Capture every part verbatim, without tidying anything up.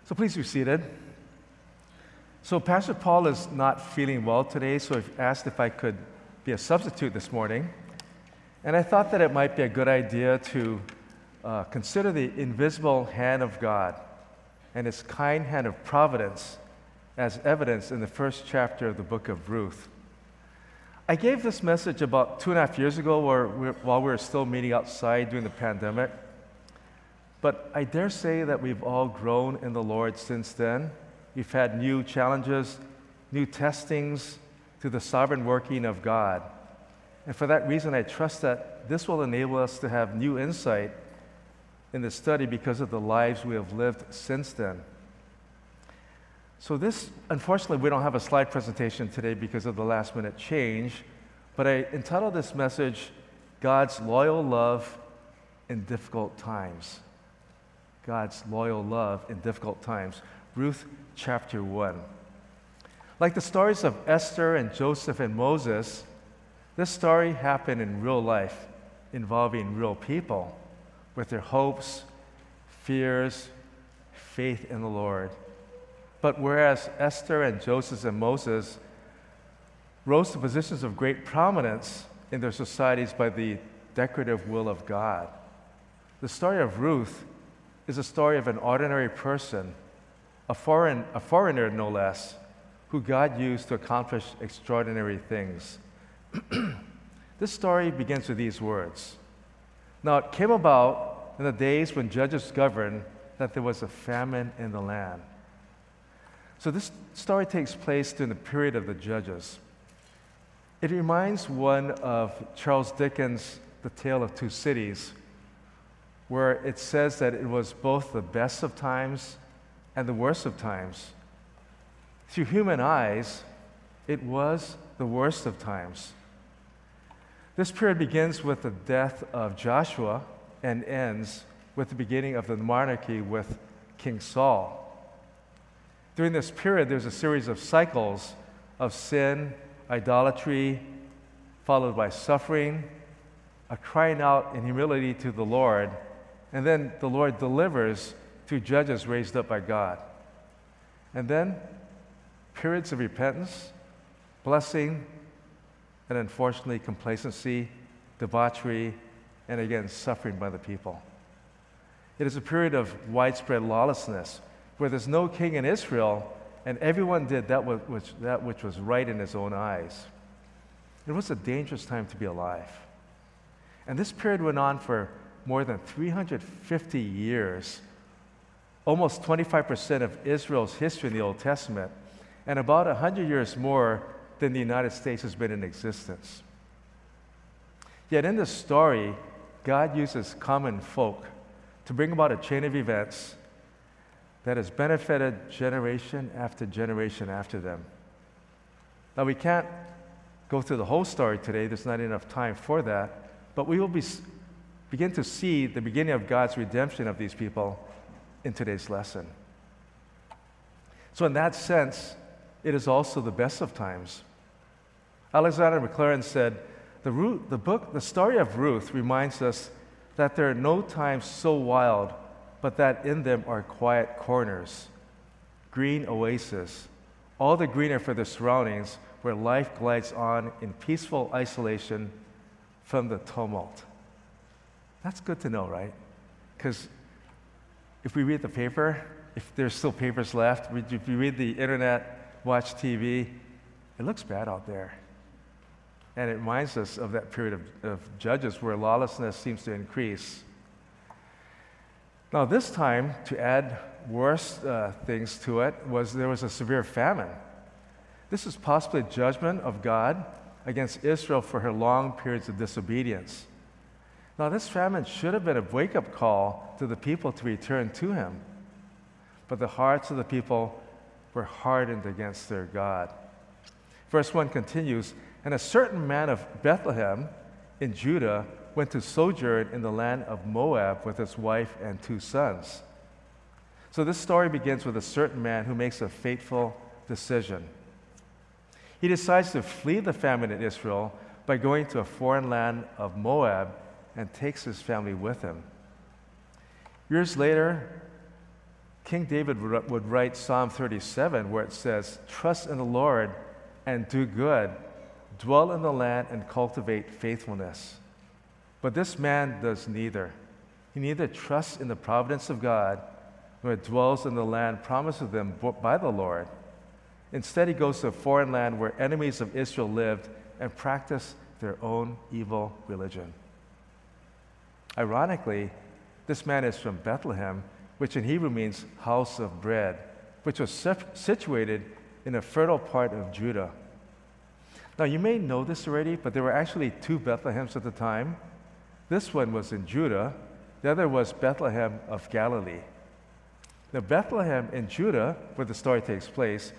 So please be seated. So Pastor Paul is not feeling well today, so he asked if I could be a substitute this morning. And I thought that it might be a good idea to uh, consider the invisible hand of God and His kind hand of providence as evidenced in the first chapter of the book of Ruth. I gave this message about two and a half years ago where we while we were still meeting outside during the pandemic. But I dare say that we've all grown in the Lord since then. We've had new challenges, new testings to the sovereign working of God. And for that reason, I trust that this will enable us to have new insight in the study because of the lives we have lived since then. So this, unfortunately, we don't have a slide presentation today because of the last minute change, but I entitled this message, God's Loyal Love in Difficult Times. God's loyal love in difficult times. Ruth chapter one. Like the stories of Esther and Joseph and Moses, this story happened in real life, involving real people with their hopes, fears, faith in the Lord. But whereas Esther and Joseph and Moses rose to positions of great prominence in their societies by the decorative will of God, the story of Ruth is a story of an ordinary person, a foreign, a foreigner no less, who God used to accomplish extraordinary things. This story begins with these words. Now it came about in the days when judges governed that there was a famine in the land. So this story takes place during the period of the judges. It reminds one of Charles Dickens' The Tale of Two Cities, where it says that it was both the best of times and the worst of times. Through human eyes, it was the worst of times. This period begins with the death of Joshua and ends with the beginning of the monarchy with King Saul. During this period, there's a series of cycles of sin, idolatry, followed by suffering, a crying out in humility to the Lord, and then the Lord delivers through judges raised up by God. And then periods of repentance, blessing, and unfortunately complacency, debauchery, and again suffering by the people. It is a period of widespread lawlessness where there's no king in Israel and everyone did that which, that which was right in his own eyes. It was a dangerous time to be alive. And this period went on for more than three hundred fifty years, almost twenty-five percent of Israel's history in the Old Testament, and about one hundred years more than the United States has been in existence. Yet in this story, God uses common folk to bring about a chain of events that has benefited generation after generation after them. Now we can't go through the whole story today, there's not enough time for that, but we will be begin to see the beginning of God's redemption of these people in today's lesson. So in that sense, it is also the best of times. Alexander Maclaren said, the, Ruth, the book, the story of Ruth reminds us that there are no times so wild, but that in them are quiet corners, green oases, all the greener for their surroundings, where life glides on in peaceful isolation from the tumult. That's good to know, right? Because if we read the paper, if there's still papers left, if you read the internet, watch T V, it looks bad out there. And it reminds us of that period of, of Judges where lawlessness seems to increase. Now this time, to add worse uh, things to it, was there was a severe famine. This is possibly a judgment of God against Israel for her long periods of disobedience. Now, this famine should have been a wake-up call to the people to return to Him. But the hearts of the people were hardened against their God. Verse one continues, and a certain man of Bethlehem in Judah went to sojourn in the land of Moab with his wife and two sons. So this story begins with a certain man who makes a fateful decision. He decides to flee the famine in Israel by going to a foreign land of Moab and takes his family with him. Years later, King David would write Psalm thirty-seven, where it says, "Trust in the Lord and do good, dwell in the land and cultivate faithfulness." But this man does neither. He neither trusts in the providence of God nor dwells in the land promised to them by the Lord. Instead, he goes to a foreign land where enemies of Israel lived and practiced their own evil religion. Ironically, this man is from Bethlehem, which in Hebrew means house of bread, which was situated in a fertile part of Judah. Now, you may know this already, but there were actually two Bethlehems at the time. This one was in Judah. The other was Bethlehem of Galilee. Now, Bethlehem in Judah, where the story takes place,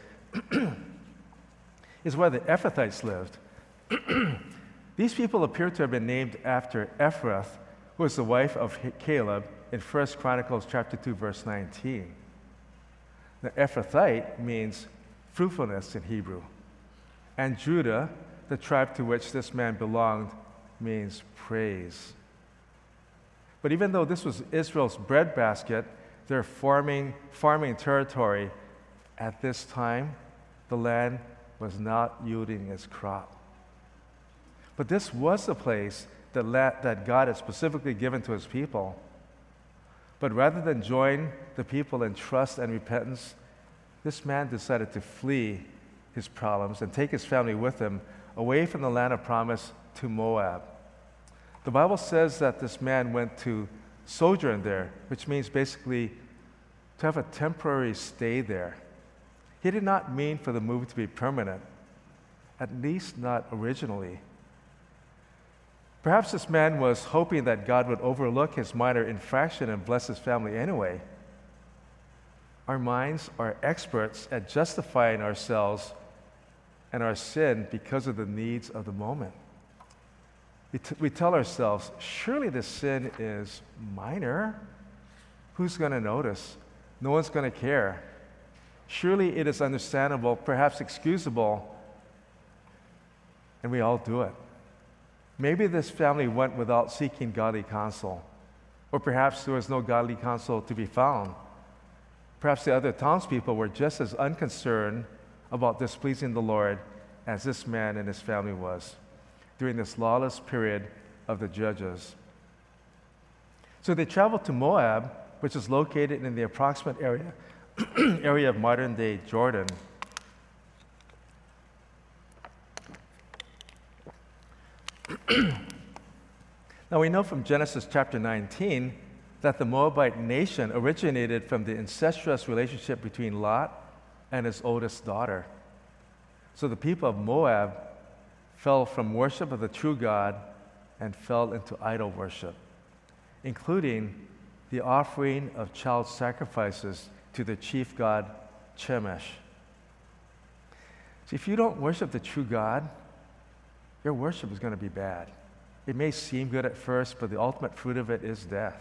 is where the Ephrathites lived. These people appear to have been named after Ephrath, who was the wife of Caleb in First Chronicles chapter two, verse nineteen. Now, Ephrathite means fruitfulness in Hebrew. And Judah, the tribe to which this man belonged, means praise. But even though this was Israel's breadbasket, their farming, farming territory, at this time, the land was not yielding its crop. But this was the place that, la- that God had specifically given to his people. But rather than join the people in trust and repentance, this man decided to flee his problems and take his family with him away from the land of promise to Moab. The Bible says that this man went to sojourn there, which means basically to have a temporary stay there. He did not mean for the move to be permanent, at least not originally. Perhaps this man was hoping that God would overlook his minor infraction and bless his family anyway. Our minds are experts at justifying ourselves and our sin because of the needs of the moment. We, t- we tell ourselves, surely this sin is minor. Who's going to notice? No one's going to care. Surely it is understandable, perhaps excusable, and we all do it. Maybe this family went without seeking godly counsel, or perhaps there was no godly counsel to be found. Perhaps the other townspeople were just as unconcerned about displeasing the Lord as this man and his family was during this lawless period of the judges. So they traveled to Moab, which is located in the approximate area, area of modern-day Jordan. Now we know from Genesis chapter nineteen that the Moabite nation originated from the incestuous relationship between Lot and his oldest daughter. So the people of Moab fell from worship of the true God and fell into idol worship, including the offering of child sacrifices to the chief god Chemosh. So if you don't worship the true God, your worship is going to be bad. It may seem good at first, but the ultimate fruit of it is death.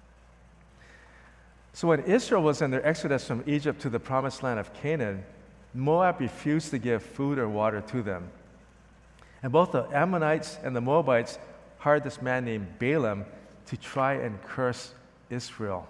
So when Israel was in their exodus from Egypt to the promised land of Canaan, Moab refused to give food or water to them. And both the Ammonites and the Moabites hired this man named Balaam to try and curse Israel.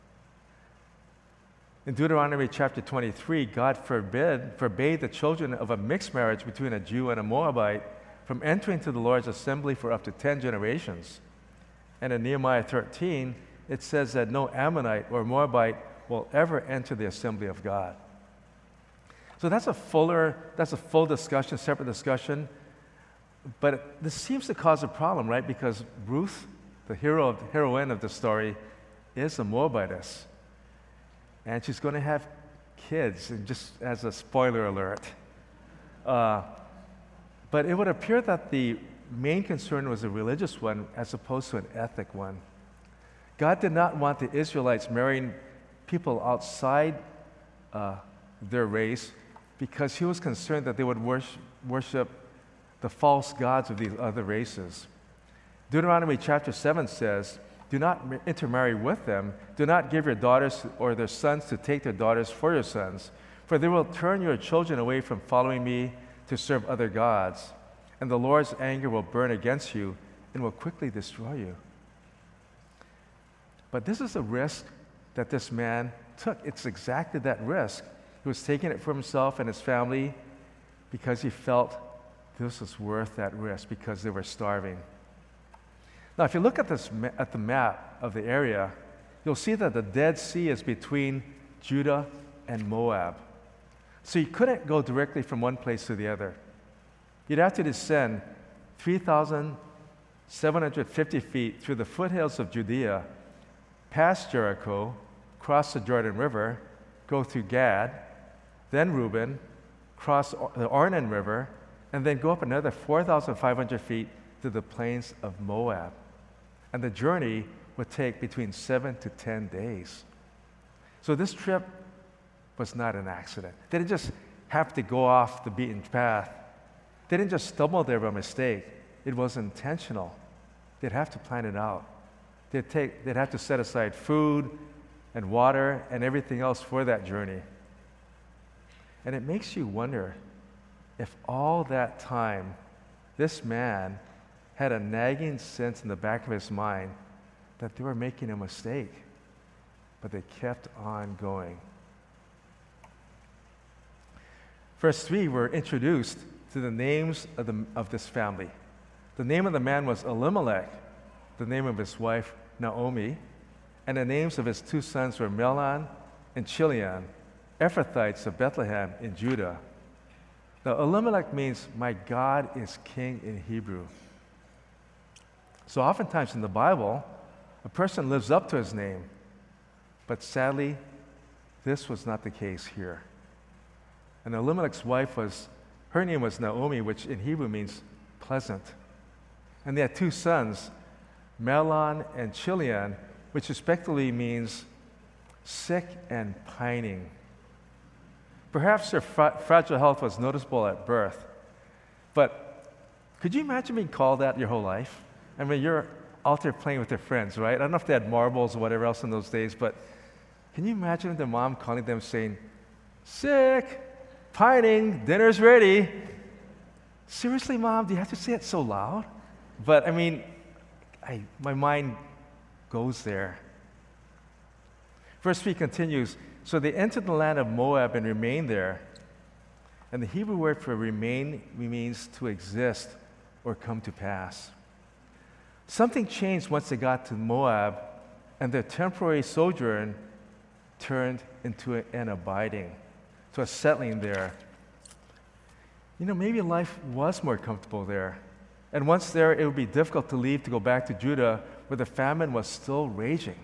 In Deuteronomy chapter twenty-three, God forbid, forbade the children of a mixed marriage between a Jew and a Moabite from entering to the Lord's assembly for up to ten generations. And in Nehemiah thirteen, it says that no Ammonite or Moabite will ever enter the assembly of God. So that's a fuller, that's a full discussion, separate discussion. But this seems to cause a problem, right? Because Ruth, the hero of, heroine of the story, is a Moabitess. And she's going to have kids, and just as a spoiler alert. Uh, but it would appear that the main concern was a religious one as opposed to an ethnic one. God did not want the Israelites marrying people outside uh, their race because he was concerned that they would worship, worship the false gods of these other races. Deuteronomy chapter seven says, "Do not intermarry with them. Do not give your daughters or their sons to take their daughters for your sons, for they will turn your children away from following me to serve other gods, and the Lord's anger will burn against you and will quickly destroy you." But this is a risk that this man took. It's exactly that risk. He was taking it for himself and his family because he felt this was worth that risk because they were starving. Now, if you look at this ma- at the map of the area, you'll see that the Dead Sea is between Judah and Moab. So you couldn't go directly from one place to the other. You'd have to descend three thousand seven hundred fifty feet through the foothills of Judea, past Jericho, cross the Jordan River, go through Gad, then Reuben, cross the Arnon River, and then go up another four thousand five hundred feet to the plains of Moab. And the journey would take between seven to ten days. So this trip was not an accident. They didn't just have to go off the beaten path. They didn't just stumble there by mistake. It was intentional. They'd have to plan it out. They'd, take, they'd have to set aside food and water and everything else for that journey. And it makes you wonder if all that time this man had a nagging sense in the back of his mind that they were making a mistake, but they kept on going. Verse three, we're introduced to the names of, the, of this family. The name of the man was Elimelech, the name of his wife Naomi, and the names of his two sons were Mahlon and Chilion, Ephrathites of Bethlehem in Judah. Now, Elimelech means, my God is king in Hebrew. So oftentimes in the Bible, a person lives up to his name, but sadly, this was not the case here. And Elimelech's wife was, her name was Naomi, which in Hebrew means pleasant. And they had two sons, Mahlon and Chilion, which respectively means sick and pining. Perhaps their fra- fragile health was noticeable at birth, but could you imagine being called that your whole life? I mean, you're out there playing with your friends, right? I don't know if they had marbles or whatever else in those days, but can you imagine the mom calling them saying, sick, pining, dinner's ready? Seriously, Mom, do you have to say it so loud? But I mean, I, my mind goes there. Verse three continues, so they entered the land of Moab and remained there. And the Hebrew word for remain means to exist or come to pass. Something changed once they got to Moab, and their temporary sojourn turned into an abiding, to a settling there. You know, maybe life was more comfortable there. And once there, it would be difficult to leave to go back to Judah, where the famine was still raging.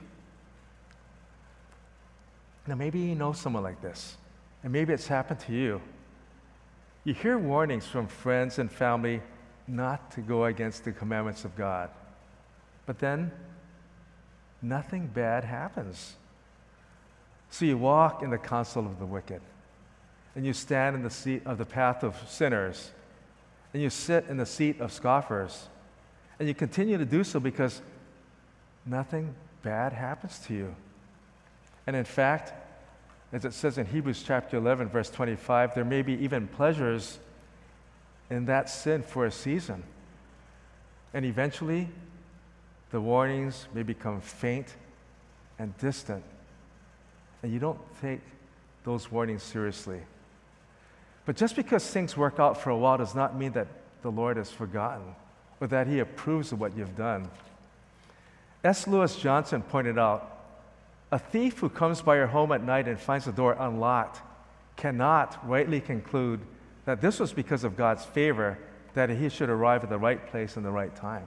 Now, maybe you know someone like this, and maybe it's happened to you. You hear warnings from friends and family not to go against the commandments of God. But then, nothing bad happens. So you walk in the counsel of the wicked, and you stand in the seat of the path of sinners, and you sit in the seat of scoffers, and you continue to do so because nothing bad happens to you. And in fact, as it says in Hebrews chapter eleven, verse twenty-five, there may be even pleasures in that sin for a season. And eventually, the warnings may become faint and distant, and you don't take those warnings seriously. But just because things work out for a while does not mean that the Lord has forgotten or that He approves of what you've done. S. Lewis Johnson pointed out, a thief who comes by your home at night and finds the door unlocked cannot rightly conclude that this was because of God's favor that he should arrive at the right place in the right time.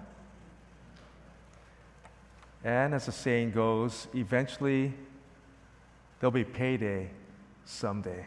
And as the saying goes, eventually there'll be payday someday.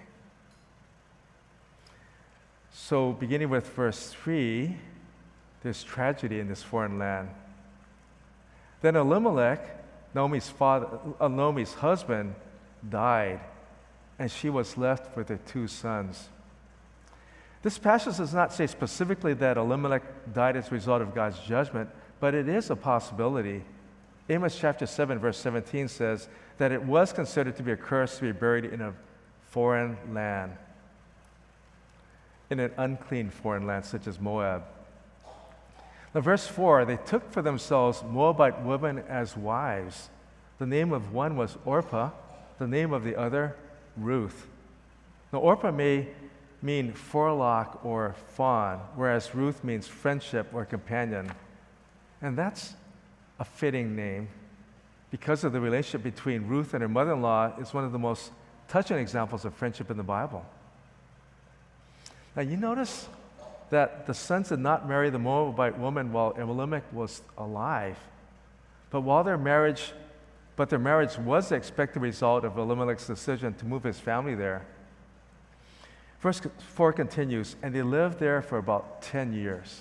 So beginning with verse three, there's tragedy in this foreign land. Then Elimelech, Naomi's father, uh, Naomi's husband, died, and she was left with her two sons. This passage does not say specifically that Elimelech died as a result of God's judgment, but it is a possibility. Amos chapter seven, verse seventeen says that it was considered to be a curse to be buried in a foreign land, in an unclean foreign land such as Moab. Now, verse four, they took for themselves Moabite women as wives. The name of one was Orpah, the name of the other, Ruth. Now, Orpah may mean forelock or fawn, whereas Ruth means friendship or companion. And that's a fitting name because of the relationship between Ruth and her mother-in-law is one of the most touching examples of friendship in the Bible. Now, you notice that the sons did not marry the Moabite woman while Elimelech was alive, but while their marriage, but their marriage was the expected result of Elimelech's decision to move his family there. Verse four continues, and they lived there for about ten years.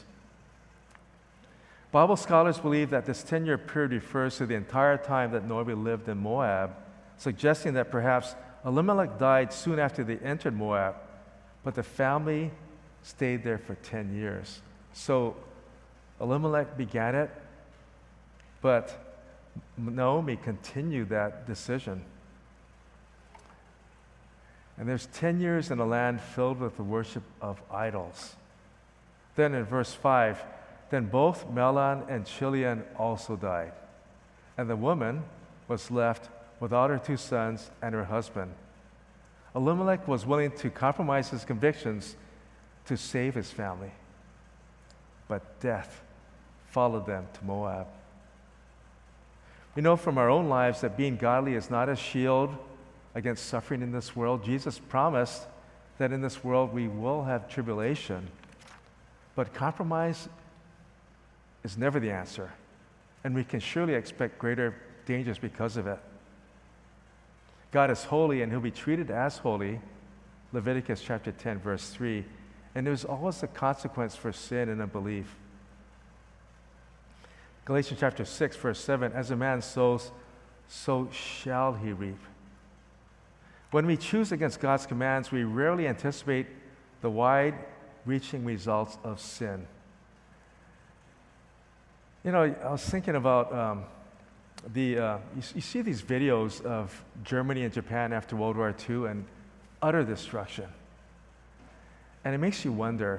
Bible scholars believe that this ten-year period refers to the entire time that Naomi lived in Moab, suggesting that perhaps Elimelech died soon after they entered Moab, but the family stayed there for ten years. So Elimelech began it, but Naomi continued that decision. And there's ten years in a land filled with the worship of idols. Then in verse five, then both Mahlon and Chilion also died, and the woman was left without her two sons and her husband. Elimelech was willing to compromise his convictions to save his family, but death followed them to Moab. We know from our own lives that being godly is not a shield against suffering in this world. Jesus promised that in this world we will have tribulation, but compromise is never the answer, and we can surely expect greater dangers because of it. God is holy, and he'll be treated as holy, Leviticus chapter ten, verse three, and there's always a consequence for sin and unbelief. Galatians chapter six, verse seven, as a man sows, so shall he reap. When we choose against God's commands, we rarely anticipate the wide-reaching results of sin. You know, I was thinking about um, the, uh, you, you see these videos of Germany and Japan after World War Two and utter destruction. And it makes you wonder,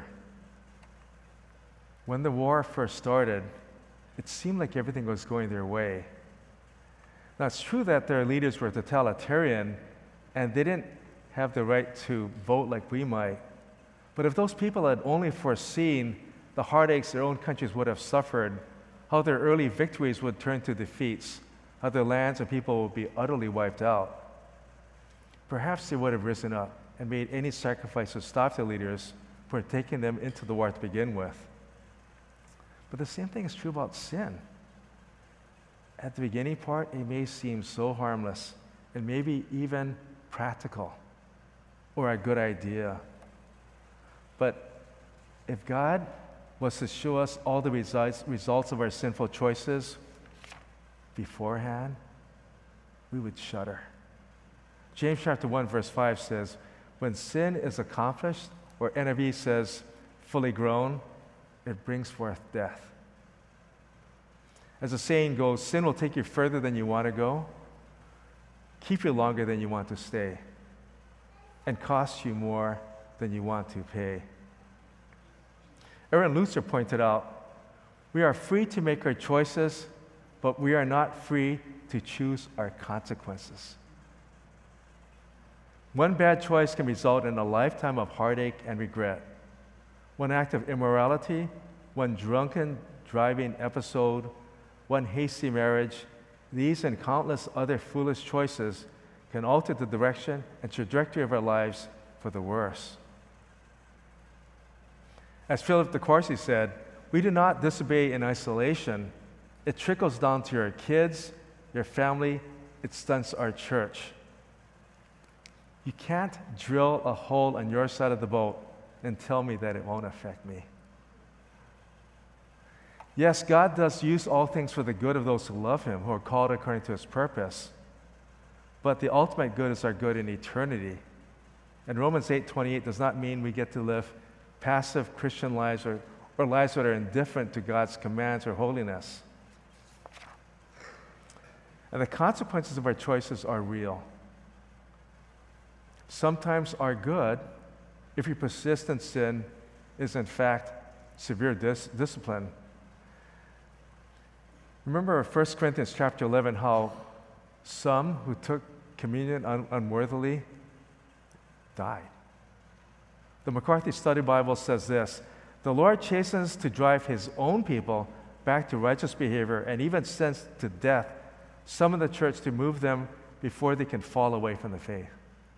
when the war first started, it seemed like everything was going their way. Now, it's true that their leaders were totalitarian and they didn't have the right to vote like we might. But if those people had only foreseen the heartaches their own countries would have suffered, how their early victories would turn to defeats, how their lands and people would be utterly wiped out, perhaps they would have risen up and made any sacrifice to stop their leaders from taking them into the war to begin with. But the same thing is true about sin. At the beginning part, it may seem so harmless and maybe even practical or a good idea. But if God was to show us all the results, results of our sinful choices beforehand, we would shudder. James chapter one, verse five says, when sin is accomplished, or N I V says, fully grown, it brings forth death. As the saying goes, sin will take you further than you want to go, keep you longer than you want to stay, and cost you more than you want to pay. Aaron Lutzer pointed out, we are free to make our choices, but we are not free to choose our consequences. One bad choice can result in a lifetime of heartache and regret. One act of immorality, one drunken driving episode, one hasty marriage, these and countless other foolish choices can alter the direction and trajectory of our lives for the worse. As Philip de Courcy said, we do not disobey in isolation. It trickles down to your kids, your family, it stunts our church. You can't drill a hole on your side of the boat and tell me that it won't affect me. Yes, God does use all things for the good of those who love him, who are called according to his purpose. But the ultimate good is our good in eternity. And Romans eight twenty-eight does not mean we get to live passive Christian lives or, or lives that are indifferent to God's commands or holiness. And the consequences of our choices are real. Sometimes our good, if we persist in sin, is in fact severe dis- discipline. Remember First Corinthians chapter eleven, how some who took communion un- unworthily, died. The McCarthy Study Bible says this: the Lord chastens to drive his own people back to righteous behavior and even sends to death some of the church to move them before they can fall away from the faith.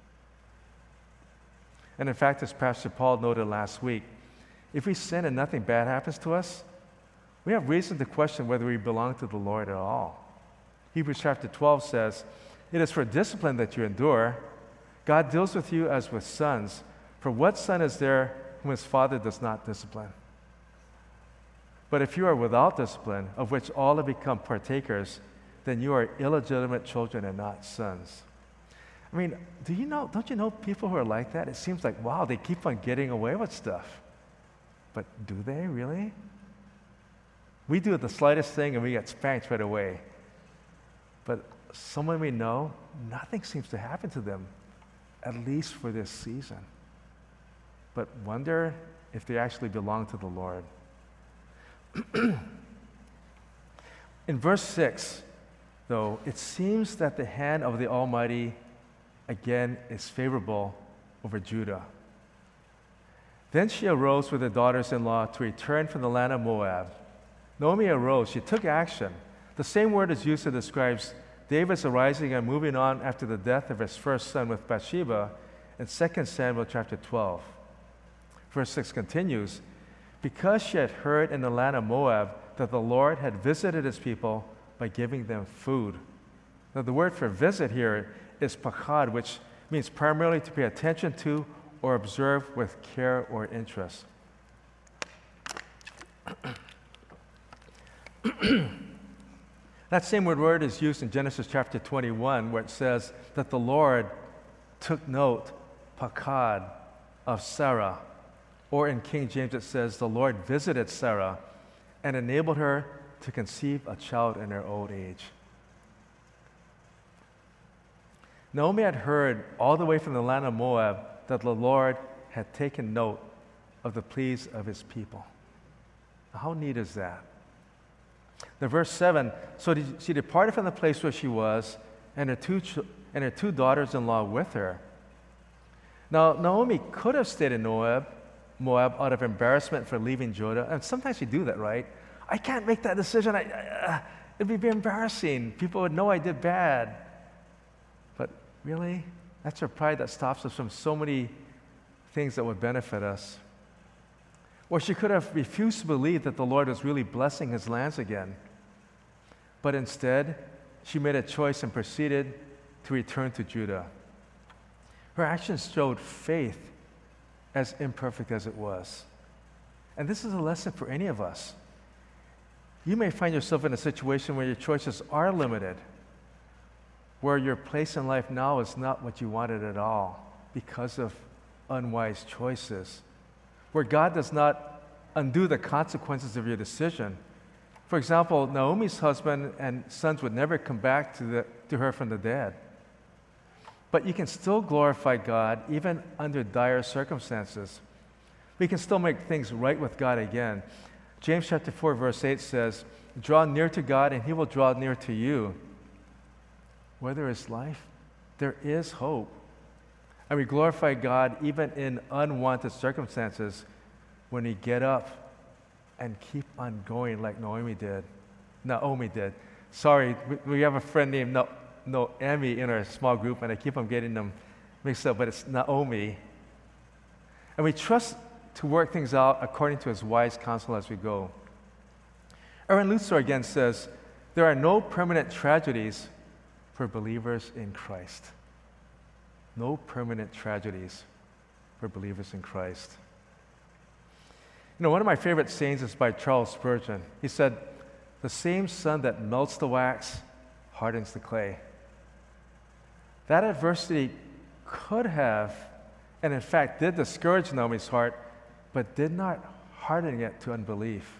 And in fact, as Pastor Paul noted last week, if we sin and nothing bad happens to us, we have reason to question whether we belong to the Lord at all. Hebrews chapter twelve says, "It is for discipline that you endure. God deals with you as with sons. For what son is there whom his father does not discipline? But if you are without discipline, of which all have become partakers, then you are illegitimate children and not sons." I mean, do you know, don't you know people who are like that? It seems like, wow, they keep on getting away with stuff. But do they really? We do the slightest thing and we get spanked right away. But someone we know, nothing seems to happen to them, at least for this season. But wonder if they actually belong to the Lord. In verse six, though, it seems that the hand of the Almighty again is favorable over Judah. Then she arose with her daughters-in-law to return from the land of Moab. Naomi arose, she took action. The same word is used to describe David's arising and moving on after the death of his first son with Bathsheba in Second Samuel chapter twelve. Verse six continues, because she had heard in the land of Moab that the Lord had visited his people by giving them food. Now the word for visit here is pakad, which means primarily to pay attention to or observe with care or interest. That same word is used in Genesis chapter twenty-one, where it says that the Lord took note, pakad, of Sarah. Or in King James it says the Lord visited Sarah and enabled her to conceive a child in her old age. Naomi had heard all the way from the land of Moab that the Lord had taken note of the pleas of his people. How neat is that? Now, verse seven, so she departed from the place where she was, and her two, ch- and her two daughters-in-law with her. Now, Naomi could have stayed in Moab, Moab out of embarrassment for leaving Judah, and sometimes you do that, right? I can't make that decision. I, uh, it'd be embarrassing. People would know I did bad. But really, that's our pride that stops us from so many things that would benefit us. Or she could have refused to believe that the Lord was really blessing his lands again. But instead, she made a choice and proceeded to return to Judah. Her actions showed faith, as imperfect as it was. And this is a lesson for any of us. You may find yourself in a situation where your choices are limited, where your place in life now is not what you wanted at all because of unwise choices, where God does not undo the consequences of your decision. For example, Naomi's husband and sons would never come back to, the, to her from the dead. But you can still glorify God even under dire circumstances. We can still make things right with God again. James chapter four, verse eight says, "Draw near to God, and he will draw near to you." Where there is life, there is hope. And we glorify God even in unwanted circumstances when we get up and keep on going like Naomi did. Naomi did. Sorry, we, we have a friend named no, Noemi in our small group, and I keep on getting them mixed up, but it's Naomi. And we trust to work things out according to his wise counsel as we go. Erwin Lutzer again says, there are no permanent tragedies for believers in Christ. No permanent tragedies for believers in Christ. You know, one of my favorite sayings is by Charles Spurgeon. He said, "The same sun that melts the wax hardens the clay." That adversity could have, and in fact did discourage Naomi's heart, but did not harden it to unbelief.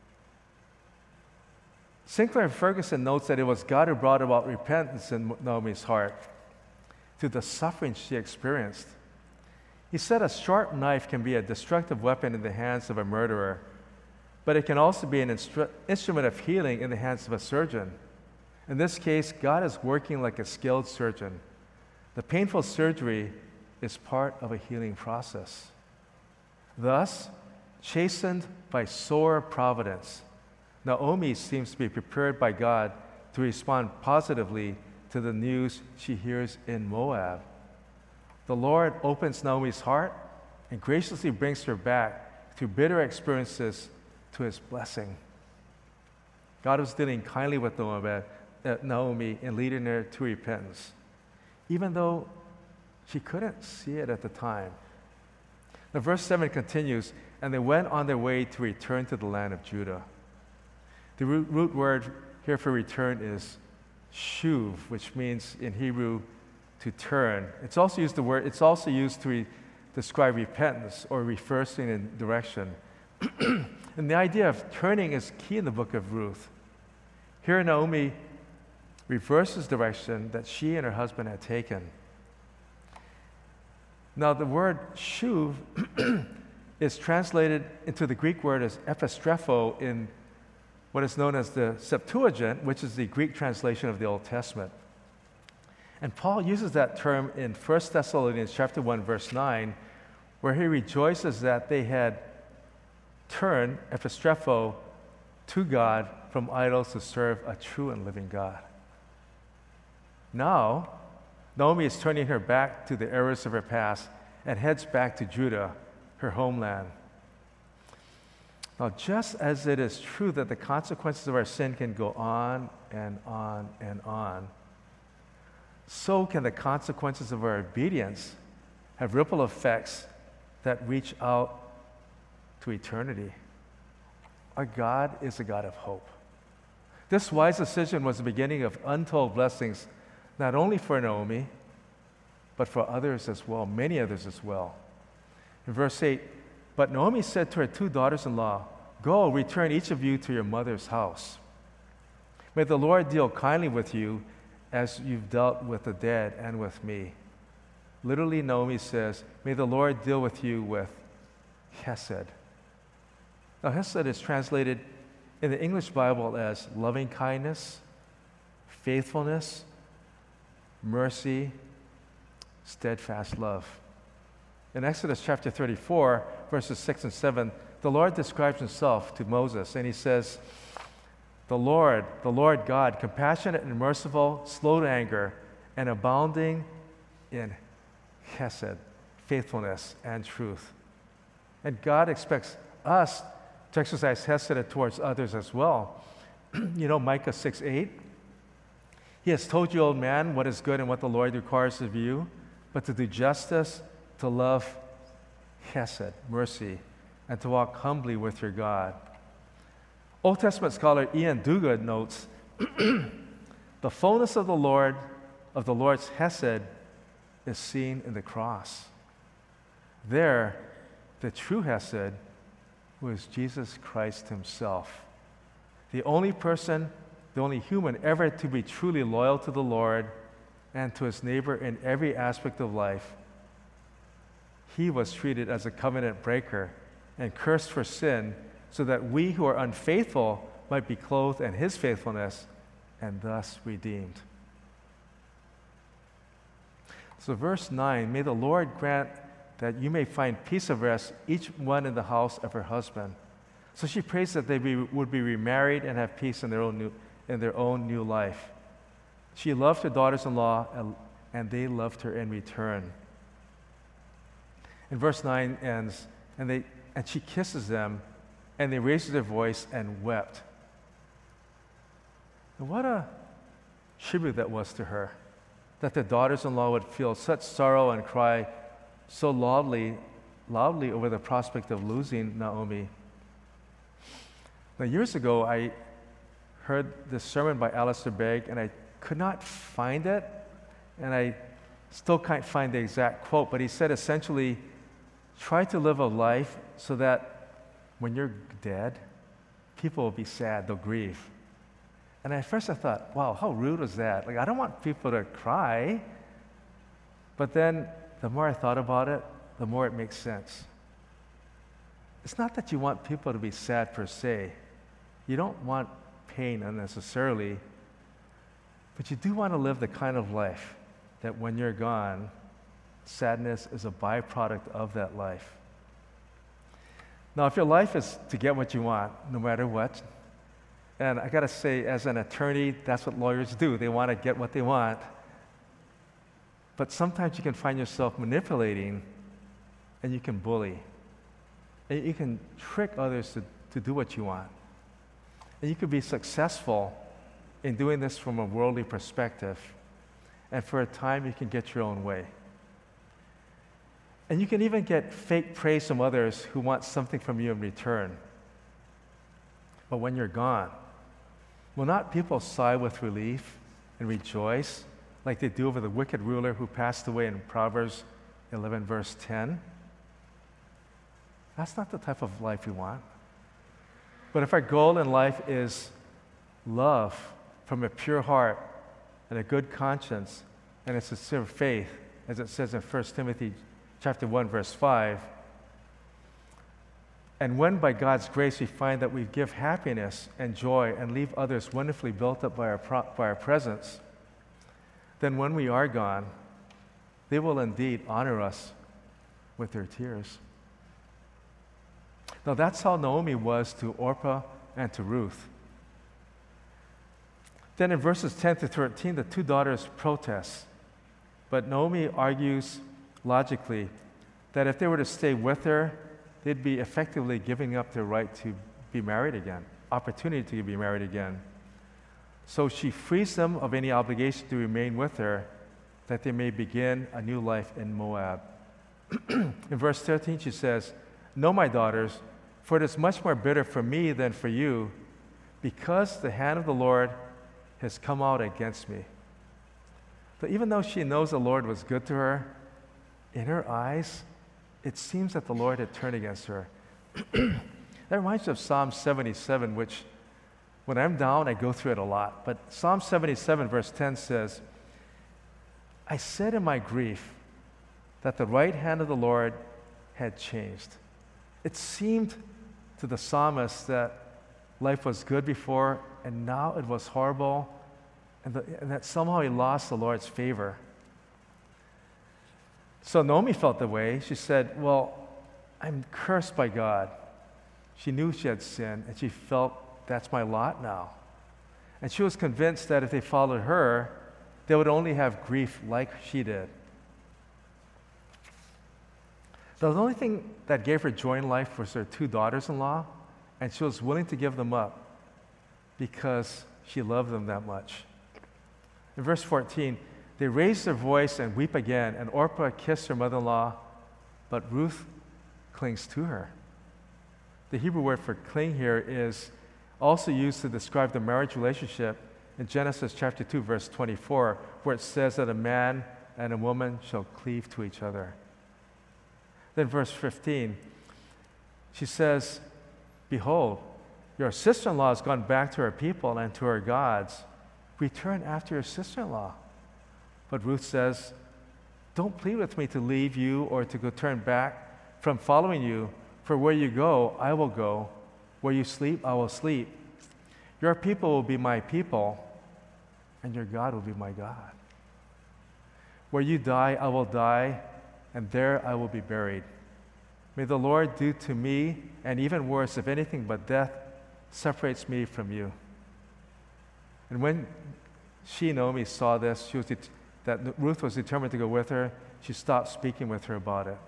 Sinclair Ferguson notes that it was God who brought about repentance in Naomi's heart through the suffering she experienced. He said a sharp knife can be a destructive weapon in the hands of a murderer, but it can also be an instru- instrument of healing in the hands of a surgeon. In this case, God is working like a skilled surgeon, The painful surgery is part of a healing process. Thus, chastened by sore providence, Naomi seems to be prepared by God to respond positively to the news she hears in Moab. The Lord opens Naomi's heart and graciously brings her back through bitter experiences to his blessing. God was dealing kindly with Naomi and leading her to repentance, even though she couldn't see it at the time. Now, verse seven continues, and they went on their way to return to the land of Judah. The root, root word here for return is shuv, which means in Hebrew to turn. It's also used the word. It's also used to re, describe repentance or reversing in direction. And the idea of turning is key in the book of Ruth. Here, Naomi reverses direction that she and her husband had taken. Now, the word shuv is translated into the Greek word as epistrepho in what is known as the Septuagint, which is the Greek translation of the Old Testament. And Paul uses that term in First Thessalonians chapter one, verse nine, where he rejoices that they had turned, epistrepho, to God from idols to serve a true and living God. Now, Naomi is turning her back to the errors of her past and heads back to Judah, her homeland. Now, just as it is true that the consequences of our sin can go on and on and on, so can the consequences of our obedience have ripple effects that reach out to eternity. Our God is a God of hope. This wise decision was the beginning of untold blessings, not only for Naomi, but for others as well, many others as well. In verse eight, but Naomi said to her two daughters-in-law, go, return each of you to your mother's house. May the Lord deal kindly with you as you've dealt with the dead and with me. Literally, Naomi says, may the Lord deal with you with chesed. Now, chesed is translated in the English Bible as loving kindness, faithfulness, mercy, steadfast love. In Exodus chapter thirty-four, verses six and seven, the Lord describes himself to Moses, and he says, the Lord, the Lord God, compassionate and merciful, slow to anger, and abounding in chesed, faithfulness, and truth. And God expects us to exercise chesed towards others as well. You know, Micah six eight, he has told you, old man, what is good and what the Lord requires of you, but to do justice, to love chesed, mercy, and to walk humbly with your God. Old Testament scholar Ian Duguid notes, the fullness of the Lord, of the Lord's chesed, is seen in the cross. There, the true chesed was Jesus Christ himself, the only person, the only human ever to be truly loyal to the Lord and to his neighbor in every aspect of life. He was treated as a covenant breaker and cursed for sin, so that we who are unfaithful might be clothed in his faithfulness and thus redeemed. So verse nine, may the Lord grant that you may find peace of rest, each one in the house of her husband. So she prays that they be, would be remarried and have peace in their own new, in their own new life. She loved her daughters-in-law, and, and they loved her in return. And verse nine ends, and they and she kisses them, and they raised their voice and wept. And what a tribute that was to her, that the daughters-in-law would feel such sorrow and cry so loudly, loudly over the prospect of losing Naomi. Now, years ago, I heard this sermon by Alistair Begg, and I could not find it, and I still can't find the exact quote, but he said essentially, try to live a life so that when you're dead, people will be sad, they'll grieve. And at first I thought, wow, how rude was that? Like, I don't want people to cry. But then the more I thought about it, the more it makes sense. It's not that you want people to be sad per se. You don't want pain unnecessarily, but you do want to live the kind of life that when you're gone, sadness is a byproduct of that life. Now, if your life is to get what you want, no matter what, and I gotta say, as an attorney, that's what lawyers do. They want to get what they want. But sometimes you can find yourself manipulating, and you can bully. And you can trick others to, to do what you want. And you could be successful in doing this from a worldly perspective. And for a time, you can get your own way. And you can even get fake praise from others who want something from you in return. But when you're gone, will not people sigh with relief and rejoice like they do over the wicked ruler who passed away in Proverbs eleven, verse ten? That's not the type of life we want. But if our goal in life is love from a pure heart and a good conscience and a sincere faith, as it says in First Timothy chapter one, verse five, and when by God's grace we find that we give happiness and joy and leave others wonderfully built up by our, pro- by our presence, then when we are gone, they will indeed honor us with their tears. Now that's how Naomi was to Orpah and to Ruth. Then in verses ten to thirteen, the two daughters protest. But Naomi argues logically that if they were to stay with her, they'd be effectively giving up their right to be married again, opportunity to be married again. So she frees them of any obligation to remain with her, that they may begin a new life in Moab. In verse thirteen, she says, "No, my daughters, for it is much more bitter for me than for you, because the hand of the Lord has come out against me." But even though she knows the Lord was good to her, in her eyes, it seems that the Lord had turned against her. That reminds me of Psalm seventy-seven, which when I'm down, I go through it a lot. But Psalm seventy-seven, verse ten says, "I said in my grief that the right hand of the Lord had changed." It seemed to the psalmist that life was good before, and now it was horrible, and, the, and that somehow he lost the Lord's favor. So Naomi felt the way. She said, "Well, I'm cursed by God." She knew she had sinned, and she felt, that's my lot now. And she was convinced that if they followed her, they would only have grief like she did. The only thing that gave her joy in life was her two daughters-in-law, and she was willing to give them up because she loved them that much. In verse fourteen, they raised their voice and weep again, and Orpah kissed her mother-in-law, but Ruth clings to her. The Hebrew word for cling here is also used to describe the marriage relationship in Genesis chapter two, verse twenty-four, where it says that a man and a woman shall cleave to each other. Then verse fifteen, she says, "Behold, your sister-in-law has gone back to her people and to her gods. Return after your sister-in-law." But Ruth says, "Don't plead with me to leave you or to go turn back from following you, for where you go, I will go. Where you sleep, I will sleep. Your people will be my people, and your God will be my God. Where you die, I will die, and there I will be buried. May the Lord do to me, and even worse, if anything but death separates me from you." And when she, Naomi, saw this, she was det- that Ruth was determined to go with her, she stopped speaking with her about it.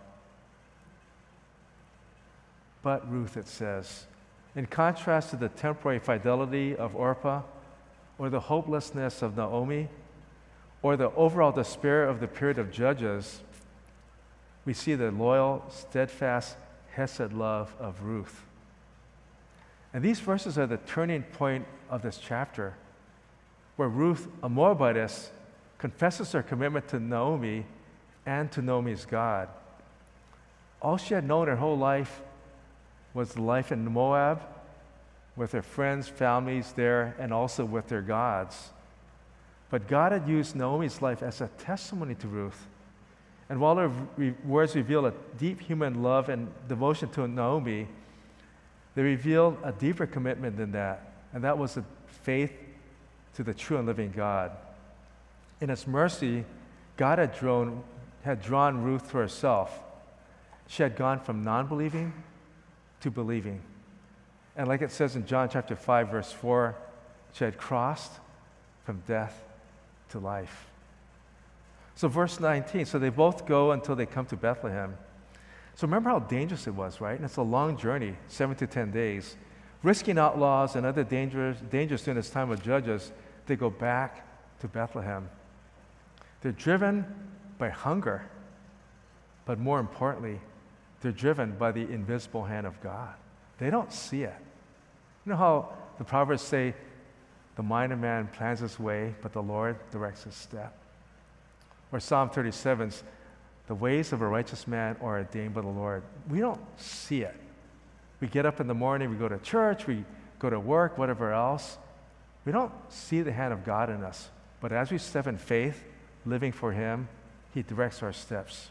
But Ruth, it says, in contrast to the temporary fidelity of Orpah, or the hopelessness of Naomi, or the overall despair of the period of Judges, we see the loyal, steadfast, hesed love of Ruth. And these verses are the turning point of this chapter, where Ruth, a Moabitess, confesses her commitment to Naomi and to Naomi's God. All she had known her whole life was the life in Moab, with her friends, families there, and also with their gods. But God had used Naomi's life as a testimony to Ruth. And while her re- words reveal a deep human love and devotion to Naomi, they revealed a deeper commitment than that, and that was a faith to the true and living God. In His mercy, God had drawn, had drawn Ruth to herself. She had gone from non-believing to believing. And like it says in John chapter five, verse four, she had crossed from death to life. So verse nineteen, so they both go until they come to Bethlehem. So remember how dangerous it was, right? And it's a long journey, seven to ten days. Risking outlaws and other dangers, dangers during this time of Judges, they go back to Bethlehem. They're driven by hunger, but more importantly, they're driven by the invisible hand of God. They don't see it. You know how the Proverbs say, the mind of man plans his way, but the Lord directs his step? Or Psalm thirty-seven's, the ways of a righteous man are ordained by the Lord. We don't see it. We get up in the morning, we go to church, we go to work, whatever else. We don't see the hand of God in us. But as we step in faith, living for Him, He directs our steps.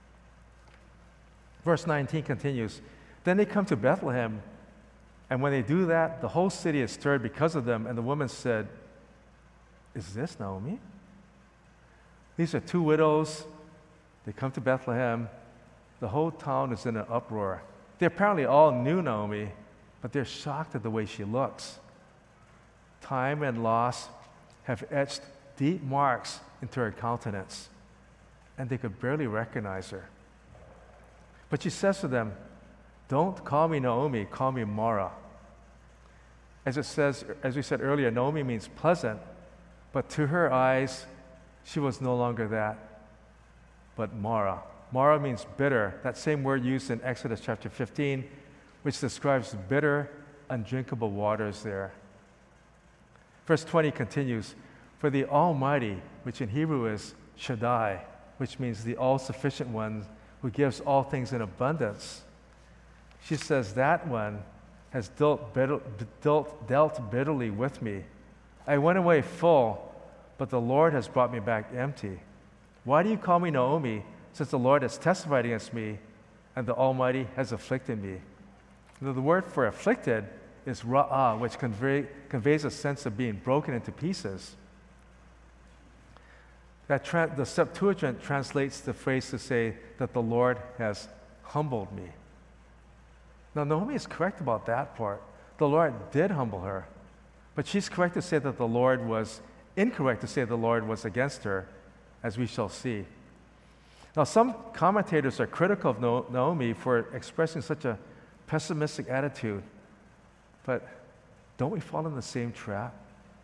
Verse nineteen continues, then they come to Bethlehem, and when they do that, the whole city is stirred because of them, and the woman said, is this Naomi? These are two widows. They come to Bethlehem. The whole town is in an uproar. They apparently all knew Naomi, but they're shocked at the way she looks. Time and loss have etched deep marks into her countenance, and they could barely recognize her. But she says to them, don't call me Naomi, call me Mara. As it says, as we said earlier, Naomi means pleasant, but to her eyes, she was no longer that, but Mara. Mara means bitter, that same word used in Exodus chapter fifteen, which describes bitter, undrinkable waters there. Verse twenty continues, for the Almighty, which in Hebrew is Shaddai, which means the all-sufficient one who gives all things in abundance. She says, that one has dealt, bitter, dealt, dealt bitterly with me. I went away full, but the Lord has brought me back empty. Why do you call me Naomi, since the Lord has testified against me, and the Almighty has afflicted me? Now, the word for afflicted is ra'ah, which convey, conveys a sense of being broken into pieces. That tra- the Septuagint translates the phrase to say that the Lord has humbled me. Now, Naomi is correct about that part. The Lord did humble her. But she's correct to say that the Lord was incorrect to say the Lord was against her, as we shall see. Now, some commentators are critical of Naomi for expressing such a pessimistic attitude. But don't we fall in the same trap?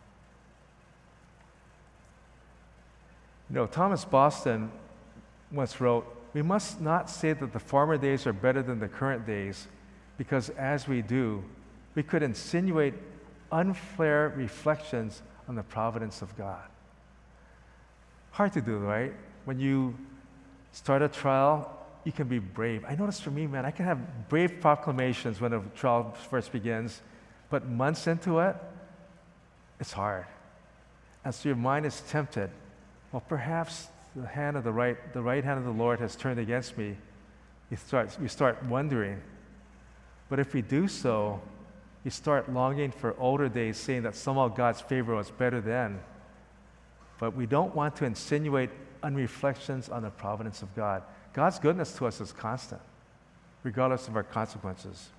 You know, Thomas Boston once wrote, we must not say that the former days are better than the current days, because as we do, we could insinuate unfair reflections on the providence of God. Hard to do, right? When you start a trial, you can be brave. I notice for me, man, I can have brave proclamations when a trial first begins, but months into it, it's hard. And so your mind is tempted. Well, perhaps the hand of the right, the right hand of the Lord has turned against me. You start, you start wondering. But if we do so, you start longing for older days, saying that somehow God's favor was better then. But we don't want to insinuate unreflections on the providence of God. God's goodness to us is constant, regardless of our consequences.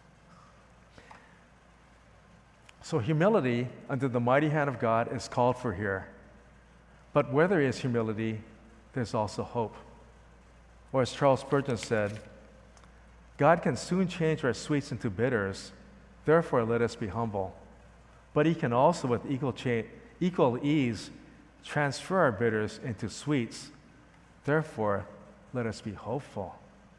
So humility under the mighty hand of God is called for here. But where there is humility, there's also hope. Or as Charles Spurgeon said, God can soon change our sweets into bitters, therefore let us be humble. But He can also, with equal, cha- equal ease, transfer our bitters into sweets, therefore let us be hopeful.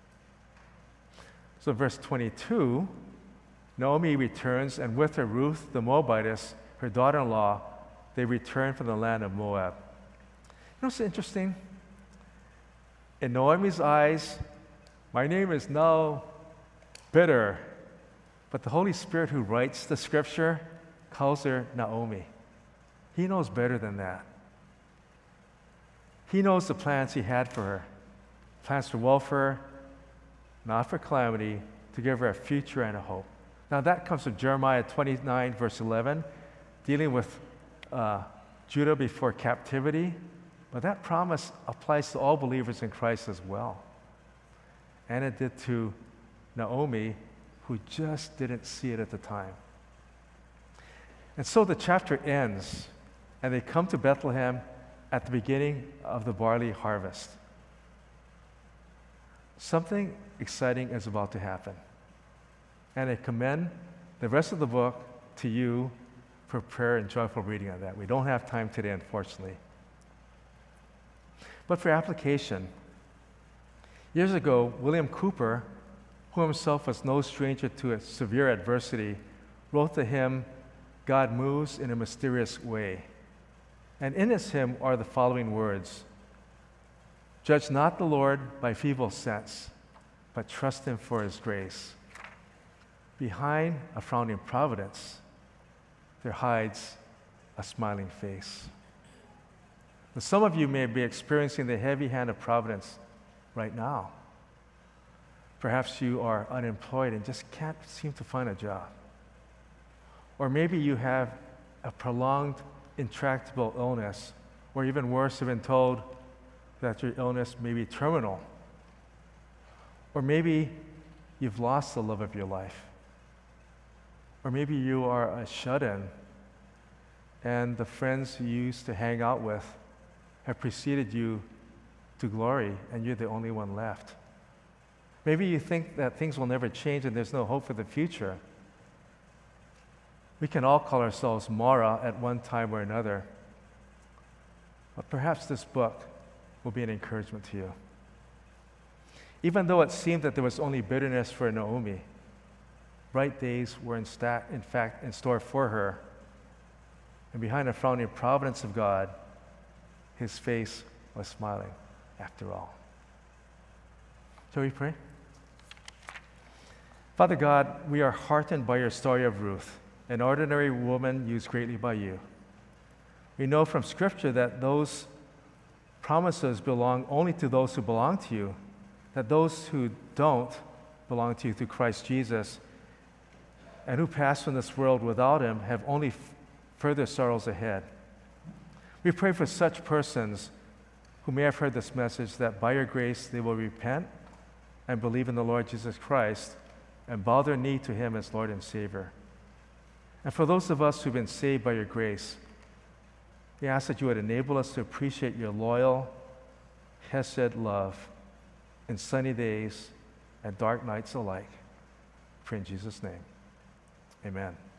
So verse twenty-two, Naomi returns, and with her Ruth the Moabitess, her daughter-in-law, they return from the land of Moab. You know what's interesting? In Naomi's eyes, my name is now bitter, but the Holy Spirit who writes the scripture calls her Naomi. He knows better than that. He knows the plans He had for her. Plans for welfare, not for calamity, to give her a future and a hope. Now that comes from Jeremiah twenty-nine, verse eleven, dealing with uh, Judah before captivity. But that promise applies to all believers in Christ as well. And it did to Naomi, who just didn't see it at the time. And so the chapter ends, and they come to Bethlehem at the beginning of the barley harvest. Something exciting is about to happen. And I commend the rest of the book to you for prayer and joyful reading of that. We don't have time today, unfortunately. But for application, years ago, William Cooper, who himself was no stranger to a severe adversity, wrote the hymn, God Moves in a Mysterious Way. And in this hymn are the following words: Judge not the Lord by feeble sense, but trust Him for His grace. Behind a frowning providence, there hides a smiling face. Now, some of you may be experiencing the heavy hand of providence right now. Perhaps you are unemployed and just can't seem to find a job. Or maybe you have a prolonged, intractable illness, or even worse, you've been told that your illness may be terminal. Or maybe you've lost the love of your life. Or maybe you are a shut-in, and the friends you used to hang out with have preceded you to glory, and you're the only one left. Maybe you think that things will never change and there's no hope for the future. We can all call ourselves Mara at one time or another. But perhaps this book will be an encouragement to you. Even though it seemed that there was only bitterness for Naomi, bright days were in, sta- in fact in store for her. And behind the frowning providence of God, His face was smiling after all. Shall we pray? Father God, we are heartened by your story of Ruth, an ordinary woman used greatly by you. We know from Scripture that those promises belong only to those who belong to you, that those who don't belong to you through Christ Jesus and who pass from this world without Him have only f- further sorrows ahead. We pray for such persons who may have heard this message, that by your grace they will repent and believe in the Lord Jesus Christ and bow their knee to Him as Lord and Savior. And for those of us who've been saved by your grace, we ask that you would enable us to appreciate your loyal, hesed love in sunny days and dark nights alike. Pray in Jesus' name. Amen.